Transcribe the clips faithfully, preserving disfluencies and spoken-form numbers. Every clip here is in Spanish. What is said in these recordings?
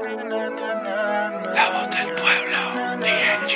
La voz del pueblo, D J.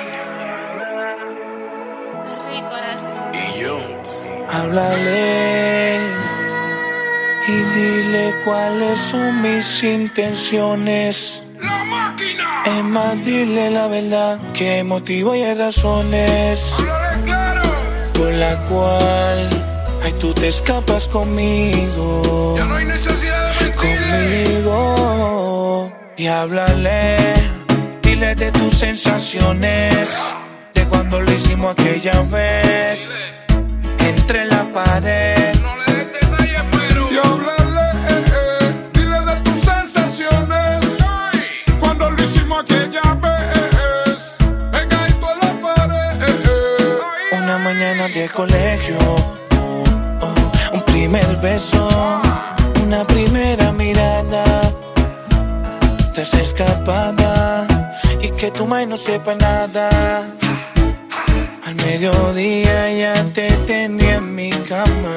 Y yo. Háblale y dile cuáles son mis intenciones. La máquina. Es más, dile la verdad, qué motivo y razones Háblale claro. por la cual ay, tú te escapas conmigo. Ya no hay necesidad de mentirle. Conmigo. Y háblale, dile de tus sensaciones, de cuando lo hicimos aquella vez, entre la pared. No le des detalles, pero. Y háblale, eh, eh, dile de tus sensaciones, Ay. cuando lo hicimos aquella vez, pegadito a la pared, eh, eh. Una mañana de colegio, oh, oh, un primer beso, una primera mirada, estás escapada y que tu madre no sepa nada. Al mediodía ya te tenía en mi cama,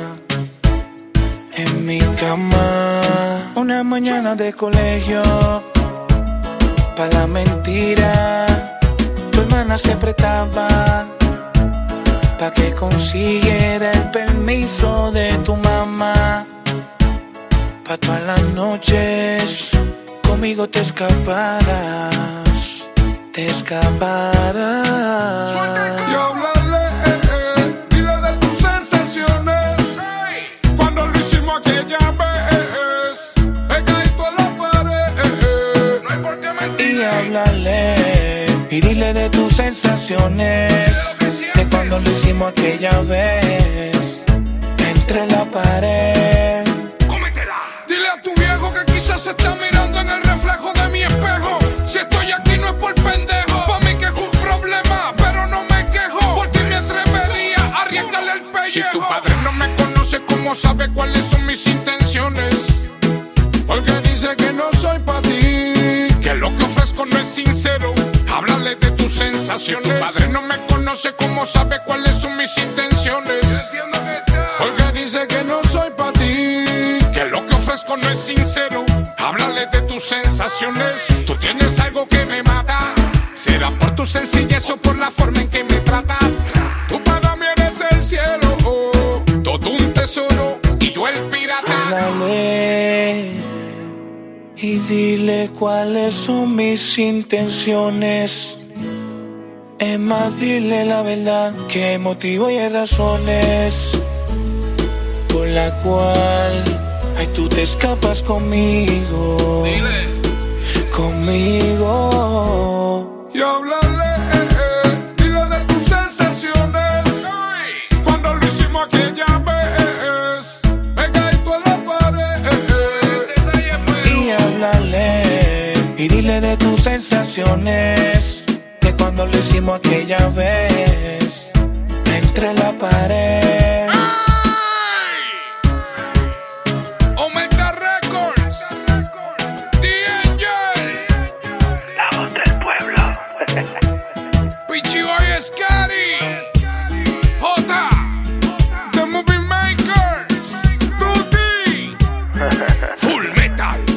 en mi cama. Una mañana de colegio, pa' la mentira, tu hermana se prestaba pa' que consiguiera el permiso de tu mamá. Pa' todas las noches conmigo te escaparás, te escaparás. Y háblale, eh, eh, dile de tus sensaciones, Ay. cuando lo hicimos aquella vez, pegadito a la pared, eh, eh. No hay por qué Y mentirle. háblale y dile de tus sensaciones, de cuando lo hicimos aquella vez, entre la pared. Cómetela. Dile a tu viejo que quizás se está mirando en el reflejo de mi espejo. Si estoy aquí no es por pendejo, pa' mí que es un problema, pero no me quejo. Por ti me atrevería a arriesgarle el pellejo. Si tu padre no me conoce, ¿cómo sabe cuáles son mis intenciones? Porque dice que no soy pa' ti, Que lo que ofrezco no es sincero. Háblale de tus sensaciones. Si tu padre no me conoce, ¿cómo sabe cuáles son mis intenciones? Entiendo que está. porque dice que no soy pa' ti. Que lo que ofrezco no es sincero. Háblale de tus sensaciones. Tú tienes algo que me mata. ¿Será por tu sencillez o por la forma en que me tratas? Tú para mí eres el cielo, oh. Todo un tesoro y yo el pirata. Háblale y dile cuáles son mis intenciones. Es más, dile la verdad, qué motivo y razones por la cual ay, tú te escapas conmigo, Dile. conmigo. Y háblale, eh, eh, dile de tus sensaciones, Ay. cuando lo hicimos aquella vez, pegadito a la pared, eh, eh. Detalles, pero. Y háblale y dile de tus sensaciones, de cuando lo hicimos aquella vez, entre la pared. Omega Records, D J, La voz del pueblo. Pichi Boy Scary, J, The Movie Makers, Tutti. Full metal.